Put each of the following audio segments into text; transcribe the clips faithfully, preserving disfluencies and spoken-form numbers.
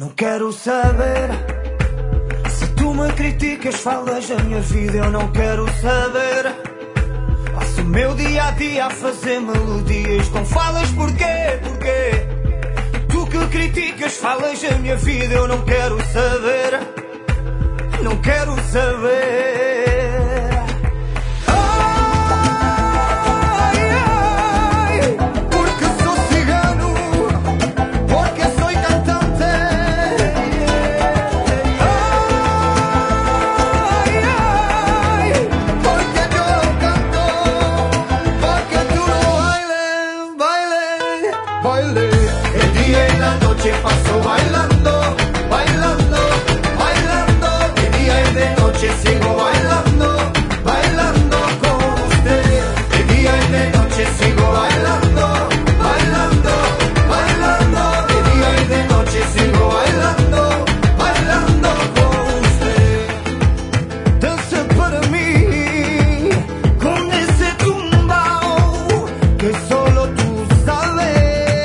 Não quero saber se tu me criticas, falas a minha vida. Eu não quero saber. Passo o meu dia a dia a fazer melodias com falas. Porquê? Porquê? Tu que criticas, falas a minha vida. Eu não quero saber. Não quero saber. El día y la noche paso bailando, bailando, bailando. De día y de noche sigo bailando, bailando con usted. De día y de noche sigo bailando, bailando, bailando. De día y de noche sigo bailando, bailando con usted. Dança para mí con ese tumbao que solo tú sabes.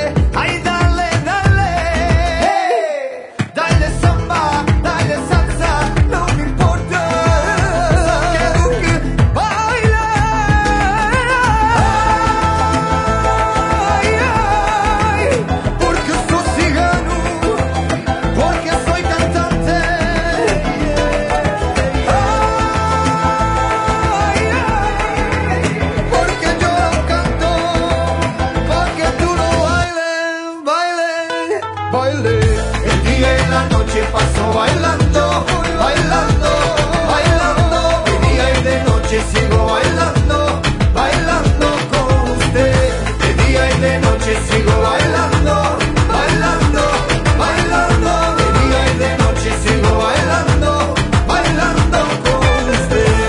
El día y la noche paso bailando, bailando, bailando. De día y de noche sigo bailando, bailando con usted. De día y de noche sigo bailando, bailando, bailando. De día y de noche sigo bailando, bailando con usted.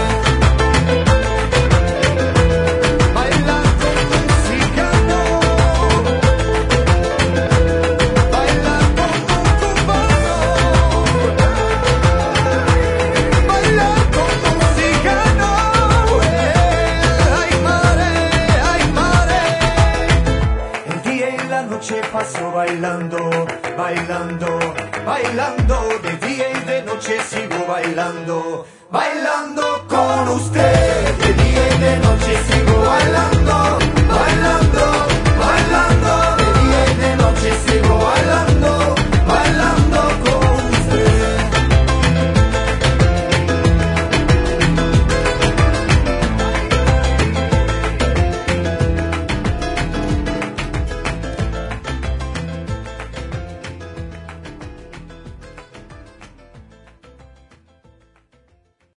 Bailando mexicano. Paso bailando, bailando, bailando. De día y de noche sigo bailando, bailando.